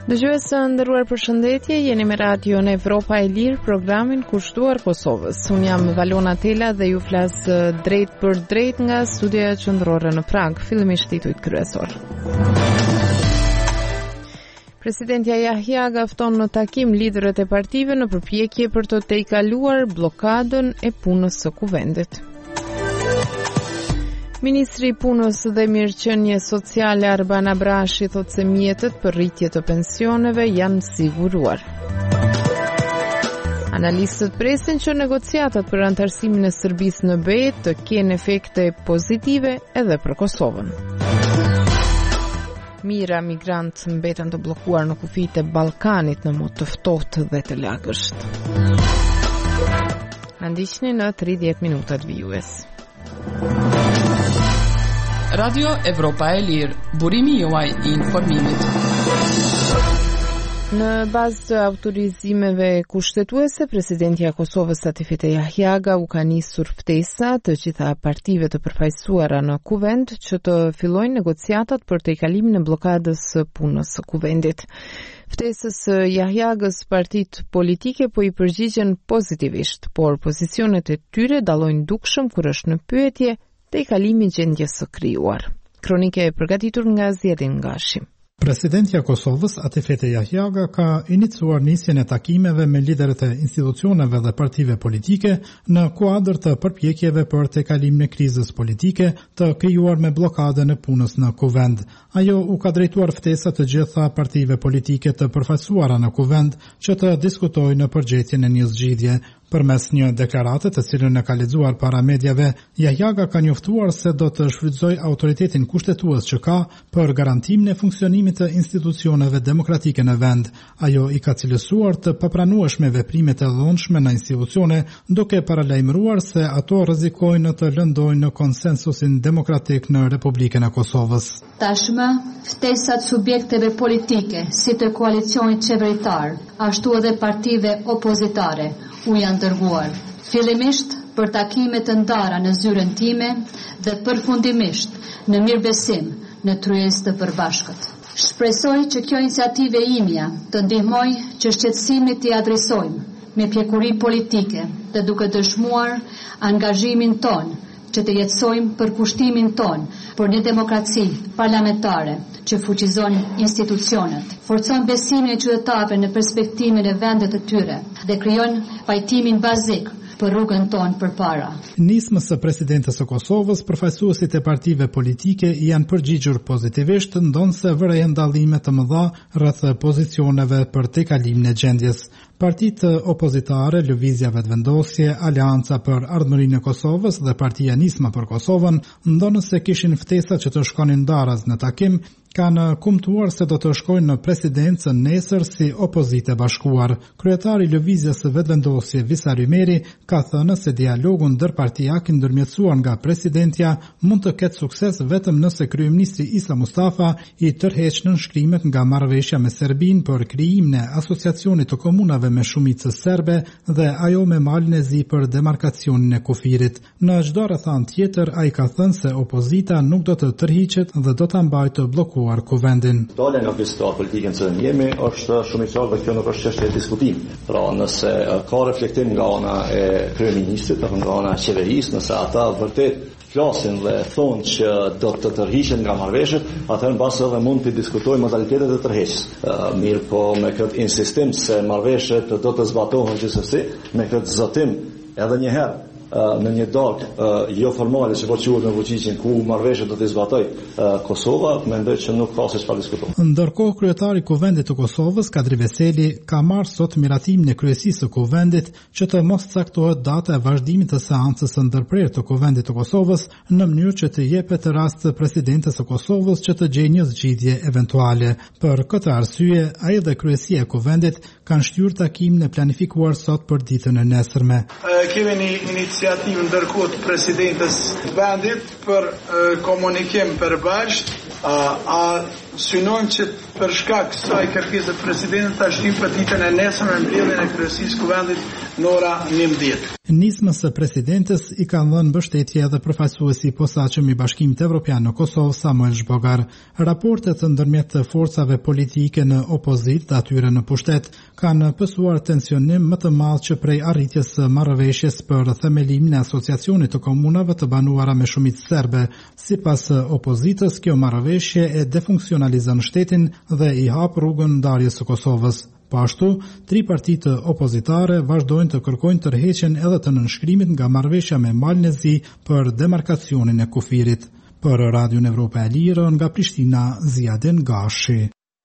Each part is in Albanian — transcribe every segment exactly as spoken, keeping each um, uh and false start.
Dëgjues të nderuar, përshëndetje, jeni me radion Evropa e Lirë, programin kushtuar Kosovës. Unë jam Valona Tela dhe ju flas drejt për drejt nga studioja qendrore në Prag, fillimisht titujt kryesor. Presidentja Yahyaga fton në takim liderët e partive në përpjekje për të tejkaluar blokadën e punës së kuvendit. Ministri i Punës dhe Mirëqenie Sociale Arban Abrashi thotë se mjetet për rritje të pensioneve janë siguruar. Analistët presin që negociatat për antarësimin e Serbisë në B E të kenë efekte pozitive edhe për Kosovën. Mira migrant mbeten të bllokuar në kufijtë e Ballkanit në mod të ftohtë dhe të lagësht. Na ndiqni në tridhjetë minutat vijues. Radio Evropa e Lirë, burimi juaj i informimit. Në bazë të autorizimeve kushtetuese, presidentja e Kosovës Satifete Yahyaga u ka nisur ftesa të gjitha partive të përfaqësuara në kuvend që të fillojnë negociatat për tejkalimin e blokadës së punës së kuvendit. Ftesës së Yahyagës partitë politike po i përgjigjen pozitivisht, por pozicionet e tyre dallojnë dukshëm kur është në pyetje tejkalimi i gjendjes së krijuar. Kronike e përgatitur nga Zjedin Gashi. Presidentja e Kosovës, Satifete Yahyaga, ka iniciuar nisjen e takimeve me liderët e institucioneve dhe partive politike në kuadër të përpjekjeve për tejkalimin e krizës politike të krijuar me blokadën e punës në kuvend. Ajo u ka drejtuar ftesa të gjitha partive politike të përfaqësuara në kuvend që të diskutojnë në përgjigjen e një zgjidhje. Përmes një deklarate të cilën e ka lexuar para mediave, Yahyaga ka njoftuar se do të shfrytëzojë autoritetin kushtetues që ka për garantimin e funksionimit të institucioneve demokratike në vend. Ajo i ka cilësuar të papranueshme veprimet e dhunshme në institucione, duke paralajmëruar se ato rrezikojnë të lëndojnë në konsensusin demokratik në Republikën e Kosovës. Tashmë, ftesat subjekteve politike, si të koalicionit qeveritar, ashtu edhe partive opozitare, u janë dërguar. Fillimisht për takime të ndara në zyrën time dhe përfundimisht në mirëbesim në tryezë të përbashkët. Shpresoj që kjo iniciativë e imja të ndihmoj që shqetësimit t'i adresojmë me pjekuri politike dhe duke dëshmuar angazhimin ton që të jetësojmë për kushtimin ton për një demokraci parlamentare që fuqizon institucionet, forcon besimin e qytetarëve në perspektimin e vendet të tyre dhe krijon pajtimin bazik për rrugën tonë përpara. Nismës së presidentës së Kosovës, përfaqësuesit e partive politike janë përgjigjur pozitivisht, ndonse vërejen dallime të mëdha rreth pozicioneve për tejkalimin e gjendjes. Partitë opozitare, Lëvizja Vetëvendosje, Aleanca për Ardhmërinë e Kosovës dhe Partia Nisma për Kosovën, ndonë se kishin ftesa që të shkonin daraz në takim, kanë kumtuar se do të shkojnë në presidencë nesër si opozite bashkuar. Kryetari i Lëvizjes së Vetëvendosje, Visar Ymeri, ka thënë se dialogu ndërpartijak i ndërmjetësuar nga presidentja mund të ketë sukses vetëm nëse kryeministri Isa Mustafa i tërheq nënshkrimet nga marrëveshja me Serbinë për krijimin e asociacionit të komunave me shumicë serbe dhe ajo me malin e zi për demarkacionin e kufirit. Në çdo rrethant tjetër, ai ka thënë se opozita nuk do të tërhiqet dhe do ta mbajë të bllokuar kuvendin. Dalja nga kjo situatë politikën që jemi është shumë i qartë dhe kjo nuk është çështje diskutimi. Pra nëse ka reflektim nga ana e kryeministrit apo nga ana e qeverisë, nëse ata vërtet flasin dhe thonë që do të tërhiqen nga marrëveshjet, atëherë mbas edhe mund të diskutojmë modalitetet e tërheqjes. Mirë, po me këtë insistim se marrëveshjet do të zbatohen gjithsesi, me këtë zotim edhe një herë në një dalë jo formale që po quhet në fuqiqin ku marrëveshjet do të zbatoj Kosova, mendoj që nuk ka se çfarë diskutojmë. Ndërkohë, kryetari i Kuvendit të Kosovës, Kadri Veseli, ka marrë sot miratimin e kryesisë së Kuvendit që të mos caktohet data e vazhdimit të seancës së ndërprerë të Kuvendit të Kosovës në mënyrë që të jepet rast të presidentes së Kosovës që të gjejë një zgjidhje eventuale. Për këtë arsye, ai dhe kryesia e Kuvendit kanë shtyr takimin e planifikuar sot për ditën e nesërme. Kemi një iniciativë ndërkohë të presidentës vendit për uh, komunikim përbashkët. Uh, a synojmë që për shkak kësaj kërkese të presidentit ta shtim petitën e nesër në mbledhjen e kryesisë kuvendit në ora njëmbëdhjetë. Nismës së presidentes i kanë dhënë mbështetje edhe përfaqësuesi i posaçëm i Bashkimit Evropian në Kosovë Samuel Zhbogar. Raportet ndërmjet të forcave politike në opozitë dhe atyre në pushtet kanë pësuar tensionim më të madh që prej arritjes së marrëveshjes për themelimin e asociacionit të komunave të banuara me shumicë serbe. Sipas opozitës, kjo marrëveshje e defunksionalizon shtetin dhe i hap rrugën ndarjes së Kosovës. Po ashtu, tri partitë opozitare vazhdojnë të kërkojnë tërheqjen edhe të nënshkrimit nga marrëveshja me Malnezi për demarkacionin e kufirit. Për Radion Evropa e Lirë, nga Prishtina, Ziadin Gashi.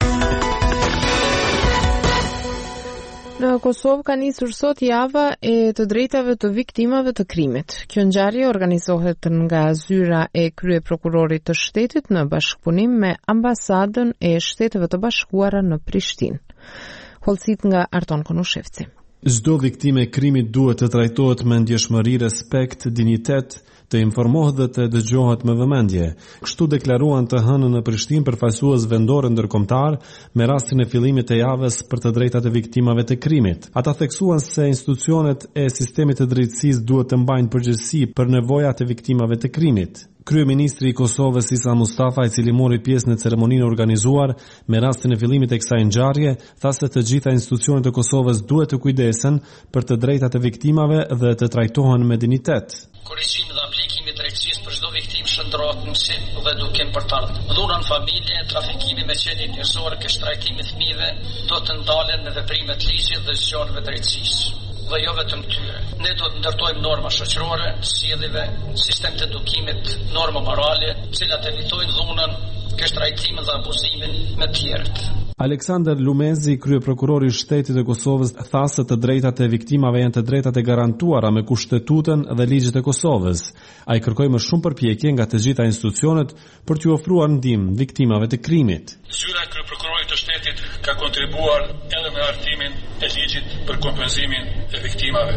Në Kosovë ka nisur sot java e të drejtave të viktimave të krimit. Kjo ngjarje organizohet nga zyra e kryeprokurorit të shtetit në bashkëpunim me ambasadën e Shteteve të Bashkuara në Prishtinë. Holësit nga Arton Konushevci. Çdo viktime e krimit duhet të trajtohet me ndjeshmëri, respekt, dinjitet, të informohet dhe të dëgjohet me vëmendje. Kështu deklaruan të hënën në Prishtinë përfaqësues vendor ndërkombëtar me rastin e fillimit të javës për të drejtat e viktimave të krimit. Ata theksuan se institucionet e sistemit të drejtësisë duhet të mbajnë përgjegjësi për nevojat e viktimave të krimit. Kryeministri i Kosovës Isa Mustafa, i cili mori pjesë në ceremoninë organizuar me rastin e fillimit të kësaj ngjarje, tha se të gjitha institucionet e Kosovës duhet të kujdesen për të drejtat e viktimave dhe të trajtohen me dinjitet. Korrigjimi dhe aplikimi i drejtësisë për çdo viktimë shndrohet në mësim dhe edukim për të ardhmen. Dhuna në familje, trafikimi me qenie njerëzore, kështrajtimi i fëmijëve do të ndalen me veprimet ligjit dhe zgjonëve drejtësisë. Dhe jo vetëm tyre. Ne do të ndërtojmë norma shoqërore, sjellje, sistem të edukimit, norma morale, të cilat evitojnë dhunën, kështrajtimin dhe abuzimin me të tjerët. Aleksandar Lumezi, kryeprokurori i Shtetit të Kosovës, tha se të drejtat e viktimave janë të drejtat e garantuara me Kushtetutën dhe ligjet e Kosovës. Ai kërkoi më shumë përpjekje nga të gjitha institucionet për t'u ofruar ndihmë viktimave të krimit. Zyra e kryeprokurorit të shtetit ka kontribuar edhe me hartimin e ligjit për kompenzimin e viktimave,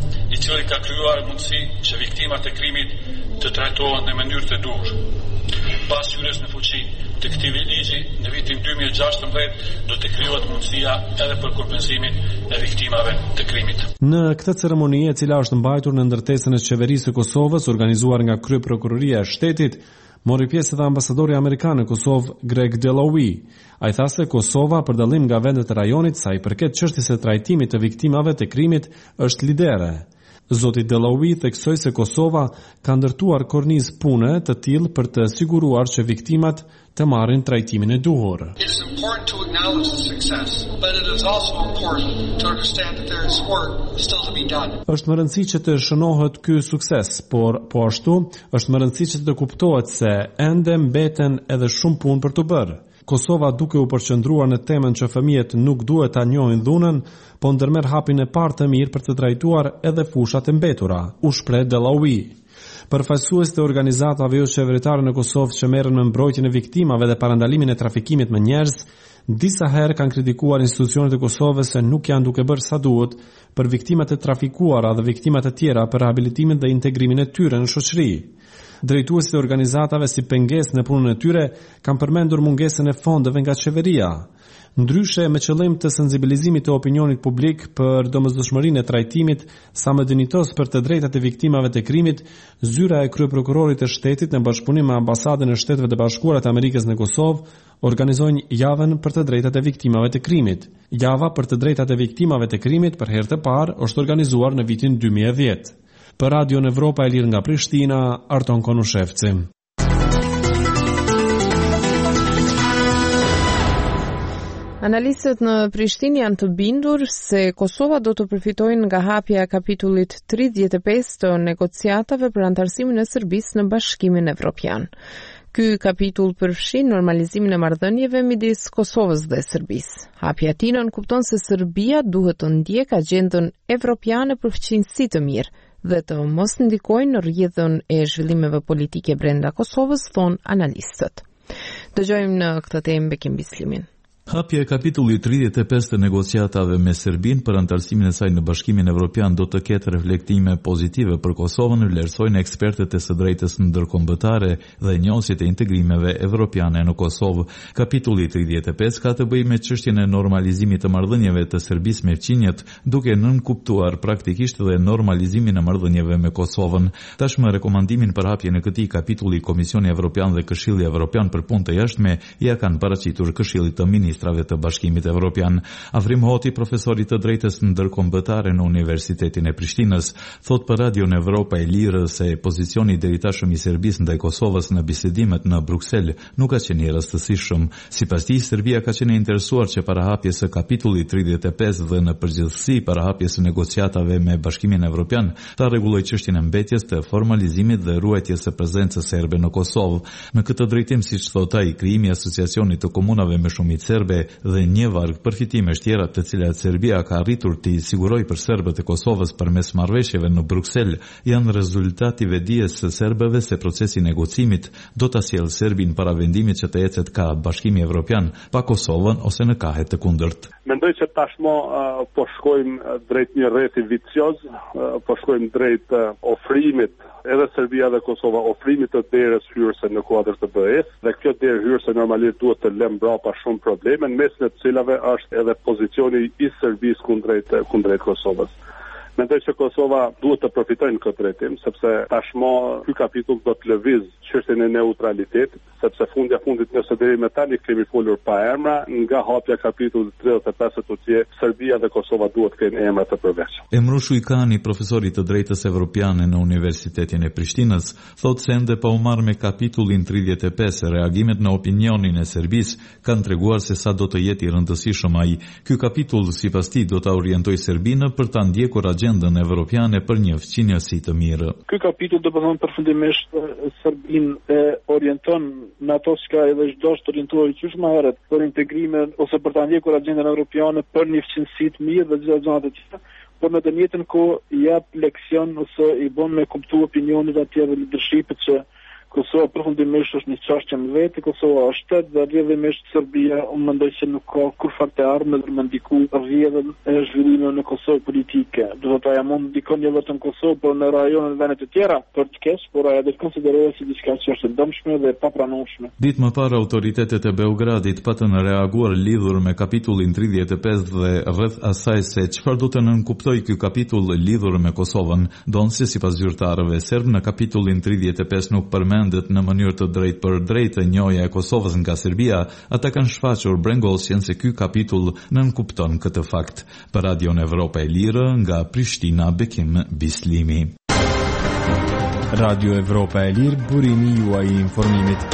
i cili ka krijuar mundësi që viktimat e krimit të trajtohen në mënyrë të duhur. Pas hyrjes në fuqi të këtij ligji në vitin dy mijë e gjashtëmbëdhjetë do të krijohet mundësia edhe për kompenzimin e viktimave të krimit. Në këtë ceremoni, e cila është mbajtur në ndërtesën e qeverisë së Kosovës, organizuar nga Kryeprokuroria e Shtetit, mori pjesë edhe ambasadori amerikan në Kosovë, Greg Delawy. Ai tha se Kosova, për dallim nga vendet e rajonit, sa i përket çështjes së trajtimit të viktimave të krimit, është lidere. Zoti Delawy theksoi se Kosova ka ndërtuar kornizë pune të tillë për të siguruar që viktimat të marrin trajtimin e duhur. It is important to acknowledge the success, but it is also important to understand that there is work still to be done. Është më rëndësishme që të shënohet ky sukses, por po ashtu është më rëndësishme që të kuptohet se ende mbeten edhe shumë punë për të bërë. Kosova, duke u përqendruar në temën që fëmijët nuk duhet ta njohin dhunën, po ndërmerr hapin e parë të mirë për të trajtuar edhe fushat e mbetura, u shpreh Delawy. Përfaqësues të organizatave jo qeveritare në Kosovë që merren me mbrojtjen e viktimave dhe parandalimin e trafikimit me njerëz, disa herë kanë kritikuar institucionet e Kosovës se nuk janë duke bërë sa duhet për viktimat e trafikuara dhe viktimat e tjera për rehabilitimin dhe integrimin e tyre në shoqëri. Drejtuesit e organizatave si pengesë në punën e tyre kanë përmendur mungesën e fondeve nga qeveria. Ndryshe, me qëllim të sensibilizimit të opinionit publik për domosdoshmërinë e trajtimit sa më dinjitos për të drejtat e viktimave të krimit, zyra e kryeprokurorit të shtetit në bashkëpunim me ambasadën e Shteteve të Bashkuara të Amerikës në Kosovë organizojnë javën për të drejtat e viktimave të krimit. Java për të drejtat e viktimave të krimit për herë të parë është organizuar në vitin dy mijë e dhjetë. Për Radion Evropa e Lirë nga Prishtina, Arton Konushevci. Analistët në Prishtinë janë të bindur se Kosova do të përfitojnë nga hapja e kapitullit tridhjetë e pesë të negociatave për antarësimin e Serbisë në Bashkimin Evropian. Ky kapitull përfshin normalizimin e marrëdhënieve midis Kosovës dhe Serbisë. Hapja e tij nënkupton se Serbia duhet të ndjekë agjendën evropiane për fqinjësi të mirë dhe të mos ndikojnë në rrjedhën e zhvillimeve politike brenda Kosovës, thon analistët. Dëgjojmë në këtë temë Bekim Bislimin. Hapja e kapitullit tridhjetë e pesë të negociatave me Serbinë për anëtarësimin e saj në Bashkimin Evropian do të ketë reflektime pozitive për Kosovën, vlerësojnë ekspertët e së drejtës ndërkombëtare dhe njësjet e integrimeve evropiane në Kosovë. Kapitulli tridhjetë e pesë ka të bëjë me çështjen e normalizimit të marrëdhënieve të Serbisë me fqinjet, duke nënkuptuar praktikisht dhe normalizimin e marrëdhënieve me Kosovën. Tashmë rekomandimin për hapjen e këtij kapitulli Komisioni Evropian dhe Këshilli Evropian për punë të jashtme ja kanë paraqitur Këshillit të Ministrave të Bashkimit Evropian. Afrim Hoti, profesori të drejtës ndërkombëtare në Universitetin e Prishtinës, thot për Radion Evropa e Lirë se pozicioni deri tashmë i Serbisë ndaj Kosovës në bisedimet në Bruksel nuk ka qenë i rastësishëm. Sipas tij, Serbia ka qenë interesuar që para hapjes së kapitullit tridhjetë e pesë dhe në përgjithësi para hapjes së negociatave me Bashkimin Evropian ta rregullojë çështjen e mbetjes, të formalizimit dhe ruajtjes së prezencës serbe në Kosovë. Në këtë drejtim, siç thot ai, krijimi i asociacionit të komunave me shumicë serbe dhe një varg përfitimesh tjera të cilat Serbia ka arritur t'i sigurojë për serbët e Kosovës përmes marrëveshjeve në Bruksel janë rezultati i vedijes së serbëve se procesi i negocimit do ta sjellë Serbin para vendimit që të ecet ka Bashkimi Evropian pa Kosovën ose në kahe të kundërt. Mendoj që tashmë uh, po shkojmë drejt një rreti vicioz, uh, po shkojmë drejt uh, ofrimit edhe Serbia dhe Kosova, ofrimit të derës hyrëse në kuadër të B E S, dhe kjo derë hyrëse normalisht duhet të lëmë mbrapa shumë probleme, në mes në të cilave është edhe pozicioni i Serbisë kundrejt kundrejt Kosovës. Mendoj që Kosova duhet të profitojë në këtë drejtim, sepse tashmë ky kapitull do të lëviz çështjen e neutralitetit, sepse fundja fundit nëse deri më tani kemi folur pa emra, nga hapja e kapitullit tridhjetë e pesë tutje, Serbia dhe Kosova duhet të kenë emra të përveçëm. Emrushu Ikani, profesori të drejtës evropiane në Universitetin e Prishtinës, thotë se ende pa u marrë me kapitullin tridhjetë e pesë, reagimet në opinionin e Serbisë kanë treguar se sa do të jetë i rëndësishëm ai. Ky kapitull sipas tij do ta orientojë Serbinë për ta ndjekur agjendën evropiane për një fqinjësi të mirë. Ky kapitull do të thonë përfundimisht Serbinë e orienton në ato që edhe çdo të orientohej qysh më herët për integrimin ose për ta ndjekur agjendën evropiane për një fqinjësi të mirë dhe çdo gjë të tjera, por në të njëjtën kohë jap leksion ose i bën me kuptu opinionin e atij dhe leadershipit që Kosova përfundimisht është një çështje me vete, Kosova është shtet dhe rrjedhimisht Serbia, unë mendoj që nuk ka kur fat të ardhmë për të ndikuar rrjedhën e zhvillimit në Kosovë politike. Do të thotë ajo mund ndikon jo vetëm në Kosovë, por në rajonet e vendet të tjera për të keq, por ajo do të konsiderohet si diçka që është e dëmshme dhe e papranueshme. Ditë më parë autoritetet e Beogradit patën reaguar lidhur me kapitullin tridhjetë e pesë dhe rreth asaj se çfarë do të nënkuptojë ky kapitull lidhur me Kosovën, donse sipas zyrtarëve serb në kapitullin tridhjetë e pesë nuk përmend në mënyrë të drejtë për drejtë njohja e Kosovës nga Serbia, ata kanë shfaqur brengosjen se ky kapitull nënkupton këtë fakt. Për Radion Evropa e Lirë, nga Prishtina, Bekim Bislimi. Radio Evropa e Lirë, burimi juaj i informimit.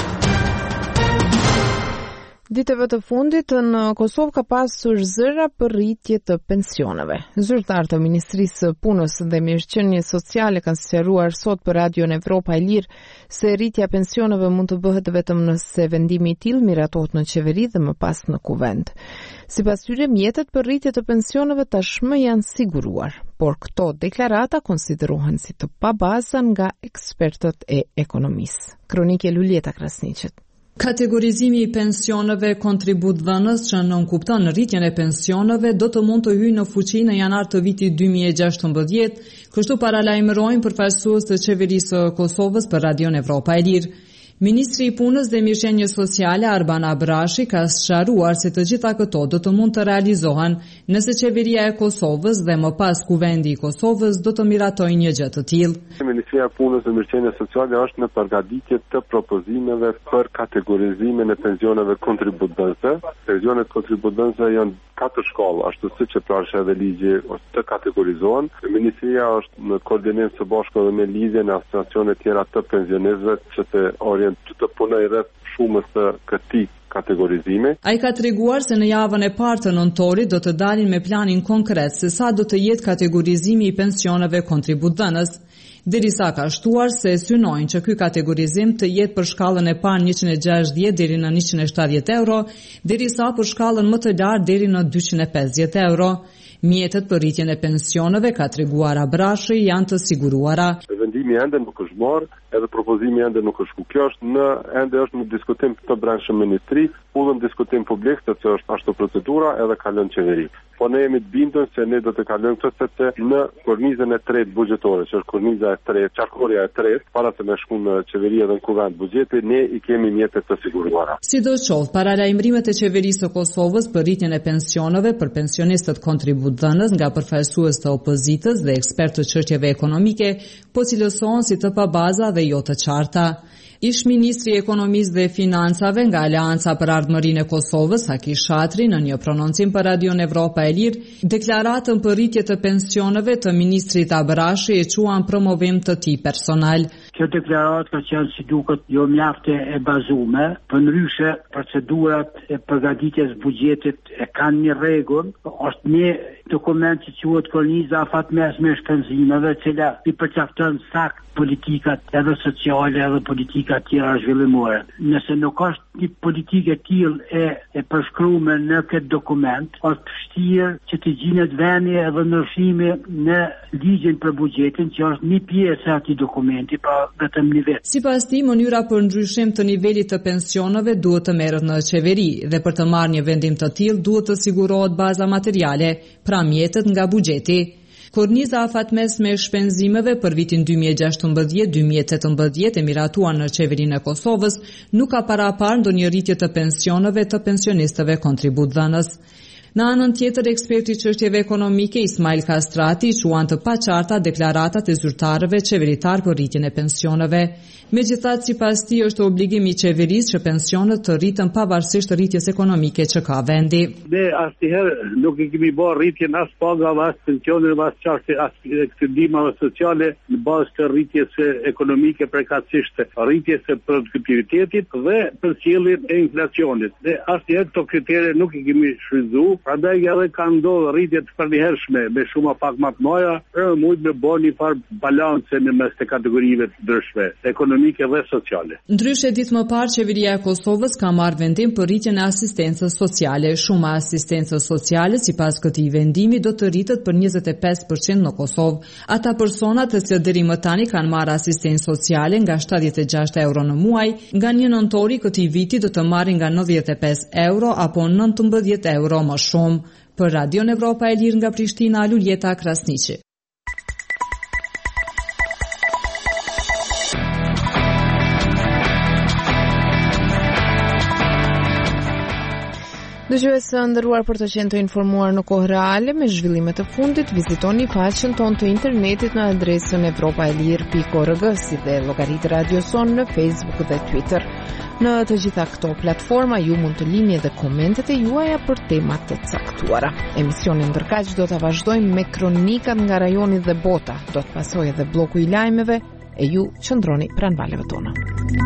Ditëve të fundit në Kosovë ka pasur zëra për rritje të pensioneve. Zyrtar të Ministrisë së Punës dhe Mirëqenies Sociale kanë sqaruar sot për Radion Evropa e Lirë se rritja e pensioneve mund të bëhet vetëm nëse vendimi i tillë miratohet në qeveri dhe më pas në kuvend. Sipas tyre, mjetet për rritje të pensioneve tashmë janë siguruar, por këto deklarata konsiderohen si të pabaza nga ekspertët e ekonomisë. Kronike Luljeta Krasniqit. Kategorizimi i pensioneve kontribut dhënës që nënkupton rritjen e pensioneve do të mund të hyjë në fuqi në janar të vitit dy mijë e gjashtëmbëdhjetë, kështu paralajmërojnë përfaqësues të qeverisë së Kosovës për Radion Evropa e Lirë. Ministri i Punës dhe Mirëqenies Sociale Arban Abrashi ka sqaruar se të gjitha këto do të mund të realizohen nëse qeveria e Kosovës dhe më pas kuvendi i Kosovës do të miratojnë një gjë të tillë. Ministria e Punës dhe Mirëqenies Sociale është në përgatitje të propozimeve për kategorizimin e pensioneve kontributëse. Pensionet kontributëse janë katër shkallë, ashtu siç e prash edhe ligji, ose të kategorizohen. Ministria është në koordinim së bashku me lidhjen e asociacione tjera të pensionistëve që të orientojnë të punojë rreth shumës të këtij kategorizimi. Ai ka treguar se në javën e parë të nëntorit do të dalin me planin konkret se sa do të jetë kategorizimi i pensioneve kontributdhënës. Derisa ka shtuar se synojnë që ky kategorizim të jetë për shkallën e parë njëqind e gjashtëdhjetë deri në njëqind e shtatëdhjetë euro, derisa për shkallën më të lartë deri në dyqind e pesëdhjetë euro. Mjetet për rritjen e pensioneve, ka treguar Abrashi, janë të siguruara. Vendimi ende nuk është marrë, edhe propozimi ende nuk është ku. Kjo është në ende është në diskutim të brendshëm ministri, pullën diskutim publik, sepse është ashtu procedura edhe ka lënë qeveri. Po ne jemi të bindur se ne do të kalojmë këtë sepse në kornizën e tretë buxhetore, që është korniza e tretë, qarkullja e tretë, para se me shku në qeveri edhe në kuvend buxheti, ne i kemi mjetet të siguruara. Sidoqoftë, paralajmërimet e qeverisë së Kosovës për rritjen e pensioneve për pensionistët kontributdhënës nga përfaqësues të opozitës dhe ekspertë të çështjeve ekonomike, po cilësohen si të pabaza dhe jo të qarta. Ish ministri i ekonomisë dhe financave nga Aleanca për Ardhmërinë e Kosovës, Haki Shatri, në një prononcim për Radion Evropa e Lirë, deklaratën për rritje të pensioneve të ministrit Abrashi e quan promovim të tij personal. Kjo deklaratë ka qenë si duket jo mjafte e bazume, përndryshe procedurat e përgatitjes buxhetit e kanë një rregull, është një dokument që quhet korniza afatmesme e shpenzimeve, e cila i përcakton sakt politikat edhe sociale edhe politikat tjera zhvillimore. Nëse nuk është një politikë e tillë e, e përshkruar në këtë dokument, është vështirë që të gjinet vendi edhe ndryshimi në ligjin për buxhetin, që është një pjesë e atij dokumenti, pa vetëm një vetë. Sipas tij, mënyra për ndryshim të nivelit të pensioneve duhet të merret në qeveri dhe për të marrë një vendim të tillë duhet të sigurohet baza materiale, pra mjetet nga buxheti. Korniza afatmesme e shpenzimeve për vitin dy mijë e gjashtëmbëdhjetë dy mijë e tetëmbëdhjetë e miratuar në qeverinë e Kosovës nuk ka parapar ndonjë rritje të pensioneve të pensionistëve kontributdhënës. Në anën tjetër, eksperti i çështjeve ekonomike Ismail Kastrati quan të paqarta deklaratat e zyrtarëve qeveritar për rritjen e pensioneve. Megjithatë, sipas tij është obligimi i qeverisë që pensionet të rriten pavarësisht të rritjes ekonomike që ka vendi. Ne asnjëherë nuk i kemi bërë rritjen as pagave, as pensioneve, as çështje as ndihmave sociale në bazë të rritjes ekonomike përkatësisht rritjes së produktivitetit dhe përcjelljen e inflacionit. Ne asnjëherë këto kritere nuk i kemi shfrytzuar. Prandaj edhe ka ndodhur rritje të përhershme me shumë pak më të mëdha, për mund të bëni një farë balance në mes të kategorive të ndryshme, ekonomike dhe sociale. Ndryshe, ditë më parë, qeveria e Kosovës ka marrë vendim për rritjen e asistencës sociale. Shuma e asistencës sociale sipas këtij vendimi do të rritet për njëzet e pesë përqind në Kosovë. Ata persona të cilët deri më tani kanë marrë asistencë sociale nga shtatëdhjetë e gjashtë euro në muaj, nga një nëntori këtij viti do të marrin nga nëntëdhjetë e pesë euro apo nëntëmbëdhjetë euro më shumë. Për Radion Evropa e Lirë nga Prishtina, Luljeta Krasniqi. Dëgjuesë nderuar, për të qenë të informuar në kohë reale me zhvillimet e fundit, vizitoni faqen tonë të internetit në adresën evropa e lirë pikë org, si dhe llogaritë Radio Son në Facebook dhe Twitter. Në të gjitha këto platforma ju mund të lini edhe komentet e juaja për temat të caktuara. Emisionin ndërkaq do ta vazhdojmë me kronikat nga rajoni dhe bota. Do të pasojë edhe bloku i lajmeve e ju qëndroni pranë valeve tona.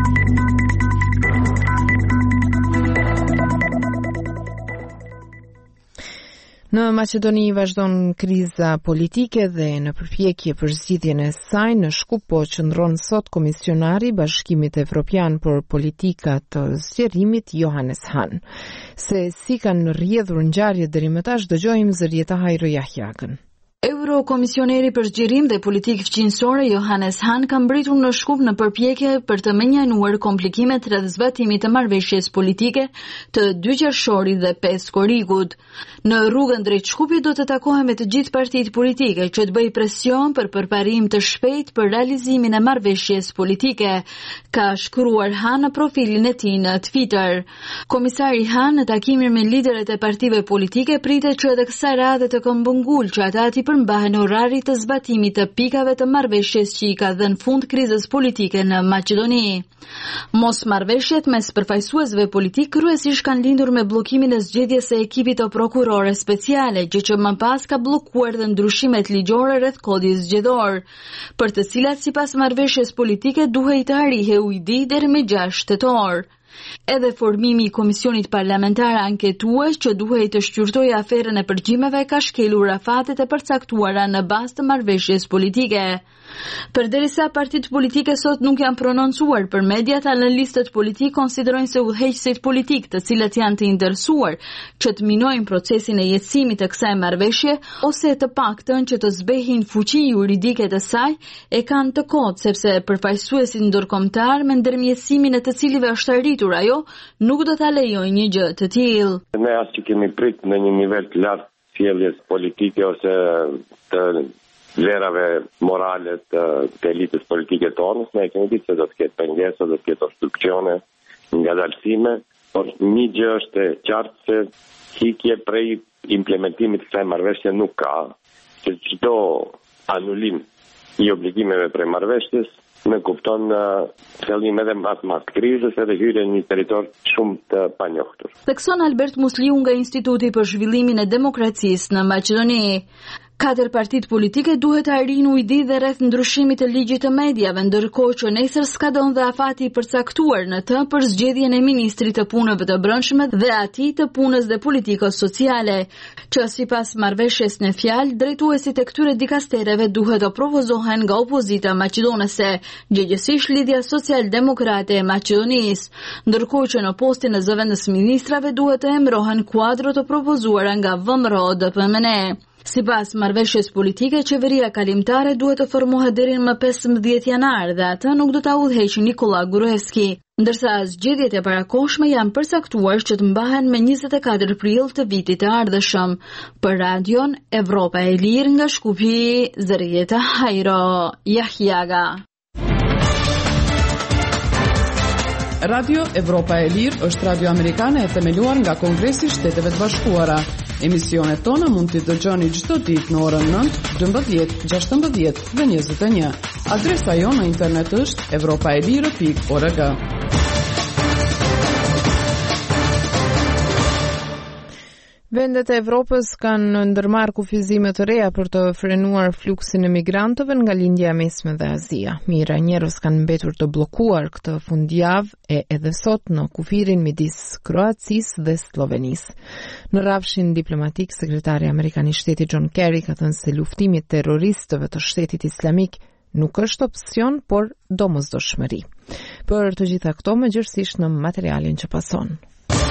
Në Maqedoni vazhdon kriza politike dhe në përpjekje për zgjidhjen e saj në Shkup po qëndron sot komisionari i Bashkimit Evropian për politika të zgjerimit Johannes Hahn. Se si kanë rrjedhur ngjarjet deri më tash, dëgjojmë Zërieta Hajro Jahjagën. Eurokomisioneri për zgjerim dhe politikë fqinjësore Johannes Hahn ka mbritur në Shkup në përpjekje për të menjënuar komplikimet rreth zbatimit të marrëveshjes politike të dy qershorit dhe pesë korrikut. Në rrugën drejt Shkupit do të takohen me të gjithë partitë politike që të bëjë presion për përparim të shpejtë për realizimin e marrëveshjes politike, ka shkruar Hahn në profilin e tij në Twitter. Komisari Hahn në takimin me liderët e partive politike pritet që edhe kësaj radhe të këmbëngul që ata ti përmbahen orarit të zbatimit të pikave të marrëveshjes që i ka dhënë fund krizës politike në Maqedoni. Mos marrëveshjet mes përfaqësuesve politik kryesisht kanë lindur me bllokimin e zgjedhjes së ekipit të prokurore speciale, gjë që më pas ka bllokuar dhe ndryshimet ligjore rreth kodit zgjedhor, për të cilat sipas marrëveshjes politike duhej të arrijë ujdi deri me gjashtë tetor. Edhe formimi i komisionit parlamentar anketues që duhej të shqyrtojë aferën e përgjimeve ka shkelur rafatet e përcaktuara në bazë të marrëveshjes politike. Përderisa partitë politike sot nuk janë prononcuar për mediat, analistët politik konsiderojnë se udhëheqësit politik, të cilët janë të interesuar që të minojnë procesin e jetësimit të kësaj marrëveshje ose të paktën që të zbehin fuqi juridike të saj, e kanë të kotë sepse përfaqësuesit ndërkombëtar me ndërmjetësimin e të cilive është arritur ajo, nuk do ta lejojnë një gjë të tillë. Ne as që kemi prit në një nivel të lartë sjelljes politike ose të vlerave morale të, të elitës politike tonës, ne kemi ditë se do të ketë pengesa, do të ketë obstruksione, ngadalësime, por një gjë është e qartë se hikje prej implementimit të kësaj marrëveshje nuk ka, se çdo anulim i obligimeve prej marrëveshjes në kupton fillim edhe mbas mas krizës edhe hyrje në një territor shumë të panjohur. Thekson Albert Musliu nga Instituti për Zhvillimin e Demokracisë në Maqedoni. Katër partitë politike duhet të arrijnë ujdi dhe rreth ndryshimit të ligjit të mediave, ndërkohë që nesër s'ka dhënë dhe afati i përcaktuar në të për zgjedhjen e ministrit të punëve të brendshme dhe atij të punës dhe politikës sociale, që sipas marrëveshjes në fjalë, drejtuesit e këtyre dikastereve duhet të propozohen nga opozita maqedonese, gjëgjësisht Lidhja Social-Demokrate e Maqedonisë, ndërkohë që në postin e zëvendës ministrave duhet të emërohen kuadro të propozuara nga V M R O D P M N. Sipas marrëveshjes politike, qeveria kalimtare duhet të formohet deri në pesëmbëdhjetë janar dhe atë nuk do ta udhëheqë Nikola Gruevski, ndërsa zgjedhjet e parakohshme janë përcaktuar që të mbahen me njëzet e katër prill të vitit të ardhshëm. Për Radion Evropa e Lirë nga Shkupi, Zërieta Hajro, Yahyaga. Radio Evropa e Lirë është radio amerikane e themeluar nga Kongresi i Shteteve të Bashkuara. Emisionet tona mund t'i dëgjoni çdo ditë në orën nëntë, dymbëdhjetë, gjashtëmbëdhjetë dhe njëzet e një. Adresa jonë në internet është evropaelire pikë org. Vendet e Evropës kanë ndërmarrë kufizime të reja për të frenuar fluksin e migrantëve nga lindja e mesme dhe Azia. Mijëra njerëz kanë mbetur të bllokuar këtë fundjavë e edhe sot në kufirin midis Kroacisë dhe Slovenisë. Në rrafshin diplomatik, sekretari amerikan i shtetit John Kerry ka thënë se luftimi i terroristëve të Shtetit Islamik nuk është opsion, por domosdoshmëri. Për të gjitha këto, mëgjërësisht në materialin që pason.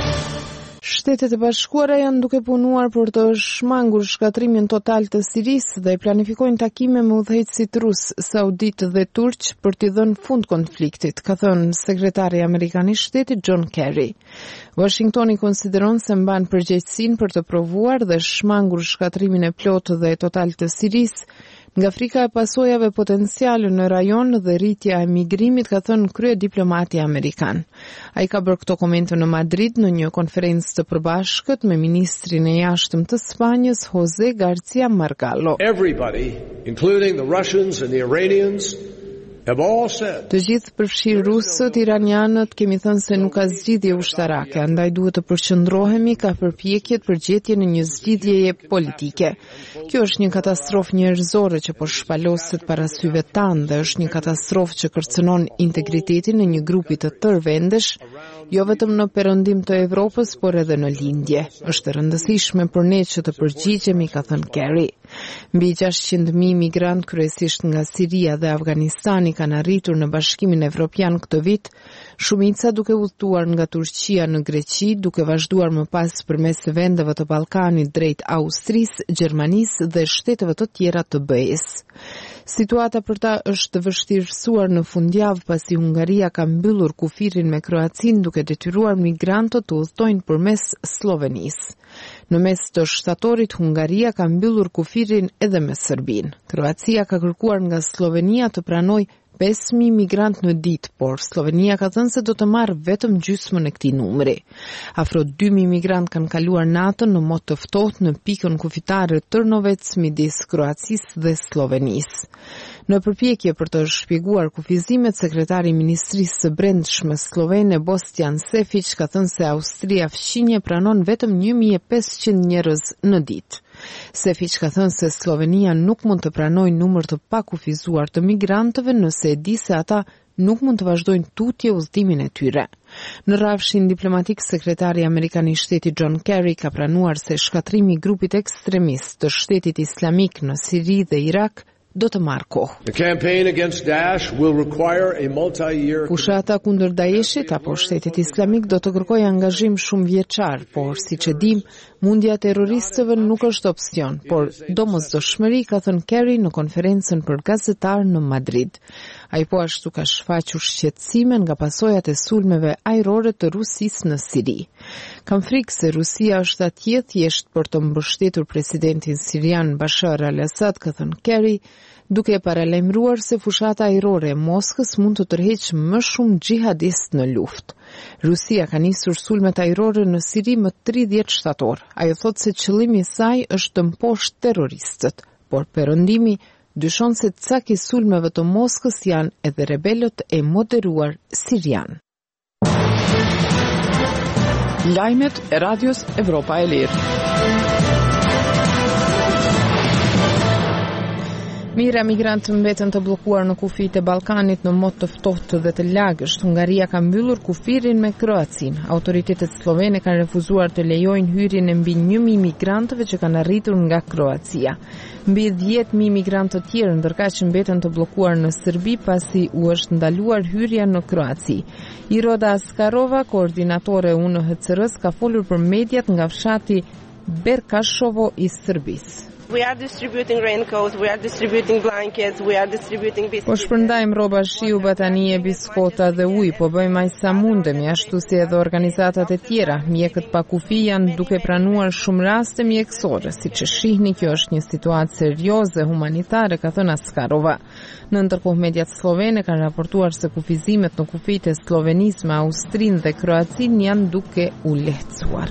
Shtetet e Bashkuara janë duke punuar për të shmangur shkatrimin total të Sirisë dhe planifikojnë takime me udhëheqësit rus, saudit dhe turq për t'i dhënë fund konfliktit, ka thënë sekretari amerikan i shtetit John Kerry. Washingtoni konsideron se mban përgjegjësinë për të provuar dhe shmangur shkatrimin e plotë dhe total të Sirisë, nga frika e pasojave potenciale në rajon dhe rritja e migrimit, ka thënë krye diplomati amerikan. Ai ka bërë këto komente në Madrid në një konferencë të përbashkët me ministrin e jashtëm të Spanjës José García Margallo. Everybody, including the Russians and the Iranians, have all said. Të gjithë përfshirë rusët, iranianët, kemi thënë se nuk ka zgjidhje ushtarake, andaj duhet të përqendrohemi ka përpjekjet për gjetjen e një zgjidhjeje politike. Kjo është një katastrofë njerëzore që po shpaloset para syve tanë dhe është një katastrofë që kërcënon integritetin e një grupi të tërë vendesh, jo vetëm në perëndim të Evropës, por edhe në lindje. Është rëndësishme për ne që të përgjigjemi, ka thënë Kerry. Mbi gjashtëqind mijë migrant kryesisht nga Siria dhe Afganistani kanë arritur në Bashkimin Evropian këtë vit, shumica duke udhëtuar nga Turqia në Greqi, duke vazhduar më pas përmes vendeve të Ballkanit drejt Austrisë, Gjermanisë dhe shteteve të tjera të B E-s. Situata për ta është vështirësuar në fundjavë pasi Hungaria ka mbyllur kufirin me Kroacinë duke detyruar migrantët të udhtojnë përmes Slovenisë. Në mes të shtatorit, Hungaria ka mbyllur kufirin edhe me Serbinë. Kroacia ka kërkuar nga Slovenia të pranojë pesë mijë migrant në ditë, por Slovenia ka thënë se do të marrë vetëm gjysmën e këtij numri. Afro dy mijë migrant kanë kaluar natën në mod të ftohtë në pikën kufitare Trnovec midis Kroacisë dhe Slovenisë. Në përpjekje për të shpjeguar kufizimet, sekretari i Ministrisë së Brendshme slovene Bostian Sefic ka thënë se Austria fqinje pranon vetëm një mijë e pesëqind njerëz në ditë. Sefic ka thënë se Slovenia nuk mund të pranojë numër të pakufizuar të migrantëve nëse e di se ata nuk mund të vazhdojnë tutje udhëtimin e tyre. Në rrafshin diplomatik, sekretari amerikan i shtetit John Kerry ka pranuar se shkatrimi i grupit ekstremist të shtetit islamik në Siri dhe Irak do të marrë kohë. The campaign against Daesh will require a multi-year Fushata kundër Daeshit apo shtetit islamik do të kërkojë angazhim shumë vjeçar, por siç e dim, mundja e terroristëve nuk është opsion, por domosdoshmëri, ka thënë Kerry në konferencën për gazetar në Madrid. Ai po ashtu ka shfaqur shqetësime nga pasojat e sulmeve ajrore të Rusisë në Siri. Kam frikë se Rusia është atje thjesht për të mbështetur presidentin sirian Bashar al-Assad, ka thënë Kerry, duke paralajmëruar se fushata ajrore e Moskës mund të tërheqë më shumë xhihadist në luftë. Rusia ka nisur sulmet ajrore në Siri më tridhjetë shtator. Ajo thotë se qëllimi i saj është të mposhtë terroristët, por perëndimi dyshon se cak i sulmeve të Moskës janë edhe rebelët e moderuar sirian. Lajmet e Radios Evropa e Lirë. Mira migrantë mbeten të bllokuar në kufijtë e Ballkanit në mod të ftohtë dhe të lagësht. Hungaria ka mbyllur kufirin me Kroacinë. Autoritetet slovene kanë refuzuar të lejojnë hyrjen e mbi një mijë migrantëve që kanë arritur nga Kroacia. Mbi dhjetë mijë migrantë të tjerë ndërkaq mbeten të bllokuar në Serbi pasi u është ndaluar hyrja në Kroaci. Iroda Askarova, koordinatore e U N H C R-s, ka folur për mediat nga fshati Berkashovo i Serbisë. We are distributing raincoats, we are distributing blankets, we are distributing biscuits. Po shpërndajmë rroba shiu, batanie, biskota dhe ujë, po bëjmë aq sa mundemi, ashtu si edhe organizatat e tjera. Mjekët pa kufi janë duke pranuar shumë raste mjekësore, siç e shihni, kjo është një situatë serioze humanitare, ka thënë Askarova. Në ndërkohë, mediat slovene kanë raportuar se kufizimet në kufijtë e Slovenisë me Austrinë dhe Kroacinë janë duke u lehtësuar.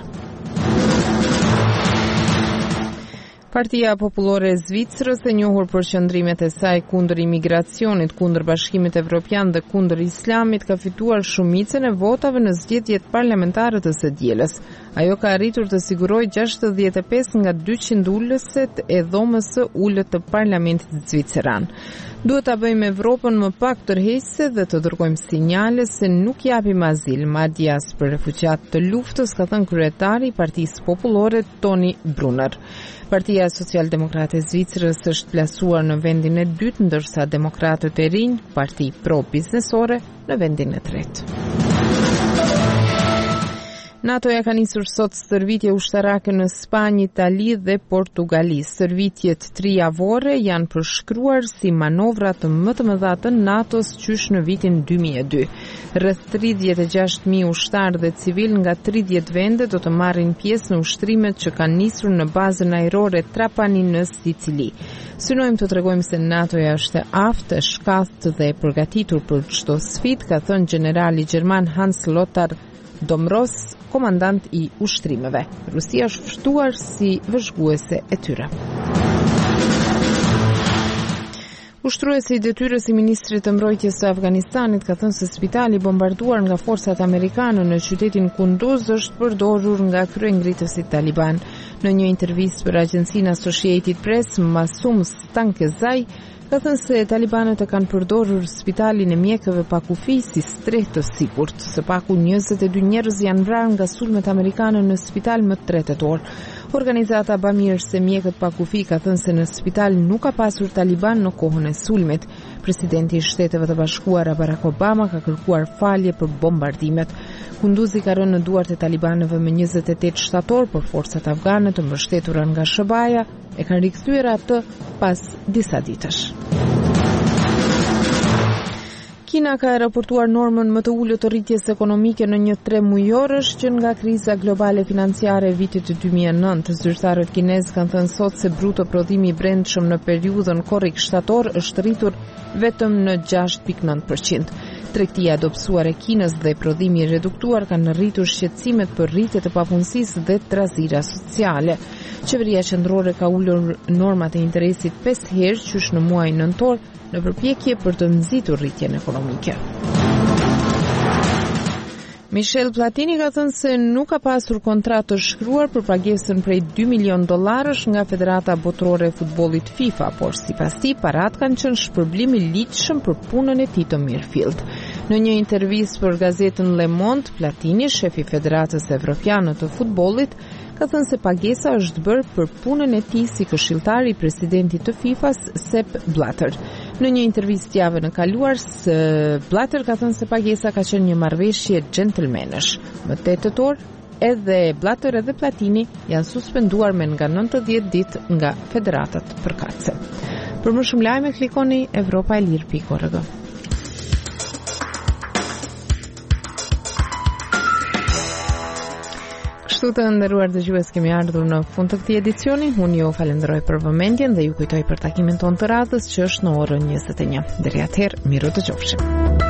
Partia Popullore e Zvicrës, e njohur për qëndrimet e saj kundër imigracionit, kundër Bashkimit Evropian dhe kundër Islamit, ka fituar shumicën e votave në zgjedhjet parlamentare të së dielës. Ajo ka arritur të sigurojë gjashtëdhjetë e pesë nga dyqind ulëset e dhomës së ulët të parlamentit zviceran. Duhet ta bëjmë Evropën më pak tërheqëse dhe të dërgojmë sinjale se nuk japim azil, madje as për refugjat të luftës, ka thënë kryetari i Partisë Popullore Tony Brunner. Partia Socialdemokrate e Zvicrës është plasuar në vendin e dytë, ndërsa Demokratët e Rinj, parti pro-biznesore, në vendin e tretë. NATO-ja ka nisur sot stërvitje ushtarake në Spanjë, Itali dhe Portugali. Stërvitjet trijavore janë përshkruar si manovra të më të mëdha të NATO-s qysh në vitin dy mijë e dy. Rreth tridhjetë e gjashtë mijë ushtarë dhe civil nga tridhjetë vende do të marrin pjesë në ushtrimet që kanë nisur në bazën ajrore Trapani në Sicili. Synojmë të tregojmë se NATO-ja është e aftë, e shkallët dhe e përgatitur për çdo sfidë, ka thënë generali gjerman Hans Lothar Domros, komandant i ushtrimeve. Rusia është fshtuar si vëzhguese e tyre. Ushtruesi i detyrës i ministrit të mbrojtjes së Afganistanit ka thënë se spitali bombarduar nga forcat amerikane në qytetin Kunduz është përdorur nga kryengritësit taliban. Në një intervistë për agjencinë Associated Press, Masum Stankezai ka thënë se talibanët e kanë përdorur spitalin e mjekëve pa kufi si streh të sigurt. Së paku njëzet e dy njerëz janë vrarë nga sulmet amerikane në spital më tre tetor. Organizata bamirës se mjekët pa kufi ka thënë se në spital nuk ka pasur taliban në kohën e sulmit. Presidenti i Shteteve të Bashkuara Barack Obama ka kërkuar falje për bombardimet. Kunduzi ka rënë në duart e talibanëve më njëzet e tetë shtator, por forcat afgane të mbështetura nga S B A-ja e kanë rikthyer atë pas disa ditësh. Kina ka raportuar normën më të ulët të rritjes ekonomike në një tre mujorësh që nga kriza globale financiare e vitit dy mijë e nëntë. Zyrtarët kinezë kanë thënë sot se bruto prodhimi i brendshëm në periudhën korrik shtator është rritur vetëm në gjashtë pikë nëntë përqind. Tregtia e dobësuar e Kinës dhe prodhimi i reduktuar kanë rritur shqetësimet për rritje të papunësisë dhe trazira sociale. Qeveria qendrore ka ulur normat e interesit pesë herë qysh në muajin nëntor në përpjekje për të nxitur rritjen ekonomike. Michel Platini ka thënë se nuk ka pasur kontratë të shkruar për pagesën prej dy milion dollarësh nga Federata Botërore e Futbollit FIFA, por sipas tij parat kanë qenë shpërblim i ligjshëm për punën e tij të mirëfillt. Në një intervistë për gazetën Le Monde, Platini, shefi Federatës Evropiane të Futbollit, ka thënë se pagesa është bërë për punën e tij si këshilltar i presidentit të FIFA-s, Sepp Blatter. Në një intervistë javën e kaluar, Blatter ka thënë se pagesa ka qenë një marrëveshje gentlemanësh. Më tetë tetor, edhe Blatter edhe Platini janë suspenduar me nga nëntëdhjetë ditë nga federatat përkatëse. Për më shumë lajme klikoni europa e lir pikë org. Kështu të nderuar dëgjues, kemi ardhur në fund të këtij edicioni. Unë ju falenderoj për vëmendjen dhe ju kujtoj për takimin tonë të radhës që është në orën njëzet e një. Deri atëherë, miru dëgjofshim.